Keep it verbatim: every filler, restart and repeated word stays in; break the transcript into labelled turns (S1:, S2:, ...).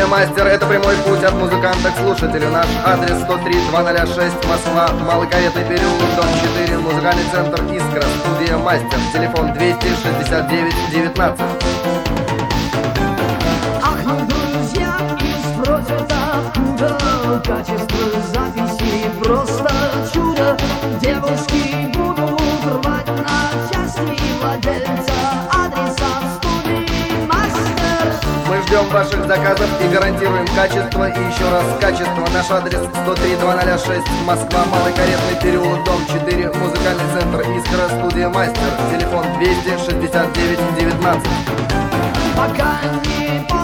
S1: Мастер, это прямой путь от музыканта к слушателю. Наш адрес сто три двести шесть, Москва, Малокаретный переулок, дом четыре, музыкальный центр «Искра», студия «Мастер», телефон двести шестьдесят девять девятнадцать.
S2: Ах, ну, друзья, и спросят, откуда качество записи просто чудо. Девушки будут рвать на части владельца адреса студии «Мастер».
S1: Мы ждем ваших заказов и гарантируем качество. И еще раз качество. Наш адрес сто три двести шесть, Москва, Малокаретный переулок, дом четыре, музыкальный центр «Искра», студия «Мастер», телефон двести шестьдесят девять девятнадцать.
S2: Пока не